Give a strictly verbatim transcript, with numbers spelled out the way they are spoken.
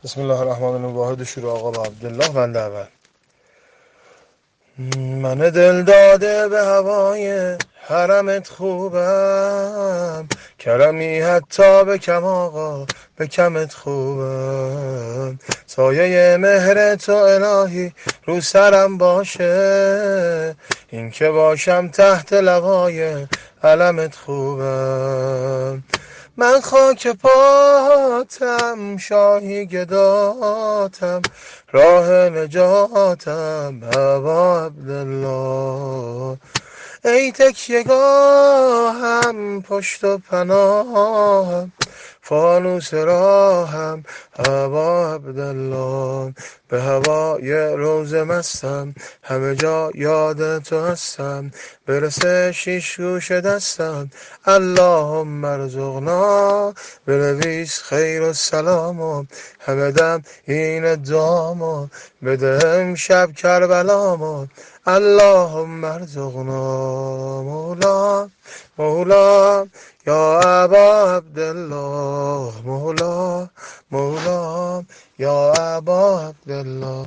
بسم الله الرحمن الرحیم. واحد شروع آقا با عبدالله. بنده اول. من دل داده به هوای حرمت خوبم، کرمی حتی به کم آقا به کمت خوبم. سایه مهر تو الهی رو سرم باشه، این که باشم تحت لوای علمت خوبم. من خاک پاتم، شاهی گداتم، راه نجاتم ابا عبدالله. ای تکیه گاهم، پشت و پناهم، فانوس راهم ابا عبدالله. به هوای روز مستم، همه جا یاد تو هستم، برسه شیش گوش دستم اللهم ارزقنا. بنویس خیر و سلام و همه دم این دامو، بده امشب کربلامو اللهم ارزقنا. مولا مولا یا ابا عبدالله، مولا مولا یا ابا عبدالله.